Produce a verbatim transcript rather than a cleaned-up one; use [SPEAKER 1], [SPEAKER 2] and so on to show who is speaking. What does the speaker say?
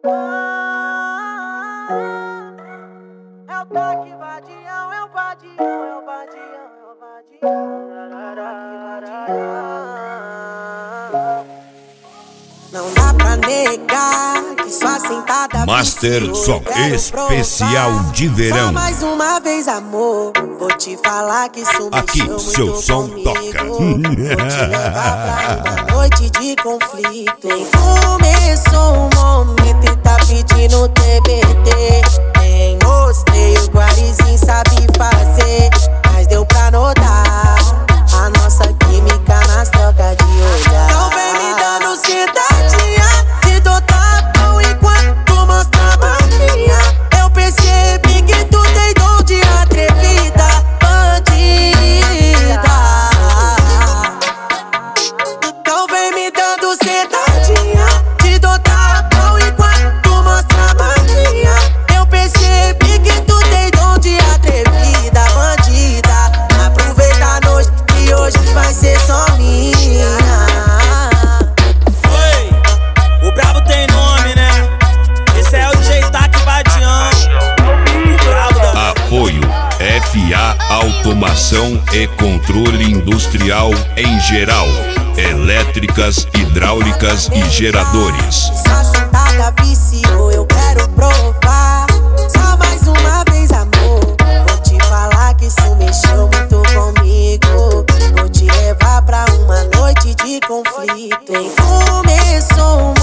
[SPEAKER 1] É o toque vadião, é o vadião, é o vadião, é o vadião. Não dá pra negar que sua sentada
[SPEAKER 2] Master Som especial
[SPEAKER 1] provar.
[SPEAKER 2] de verão.
[SPEAKER 1] Só mais uma vez, amor, vou te falar que isso
[SPEAKER 2] Aqui
[SPEAKER 1] mexeu
[SPEAKER 2] seu
[SPEAKER 1] muito
[SPEAKER 2] som
[SPEAKER 1] comigo.
[SPEAKER 2] toca.
[SPEAKER 1] Vou te levar pra uma noite de conflito. Nem começou o momento e tá pedindo T B T. Nem mostrei o guarizinho sabe fazer, mas deu pra notar a nossa química nas trocas de olhar. Então vem me dando sentadinha, te dou tapão enquanto mostra a marquinha. Eu percebi que tu tem dom de atrevida, bandida. Então vem me dando sentadinha, te dou tapão enquanto mostra a marquinha. Eu percebi que tu tem dom de atrevida, bandida. Aproveita a noite que hoje vai ser só minha.
[SPEAKER 3] Oi, o brabo tem nome, né? Esse é o D J Tac Vadião, o brabo da...
[SPEAKER 2] Apoio F A Automação e Controle Industrial em geral. Elétricas, hidráulicas e geradores.
[SPEAKER 1] Sua sentada viciou, eu quero provar. Só mais uma vez, amor, vou te falar que isso mexeu muito comigo. Vou te levar pra uma noite de conflito. Nem começou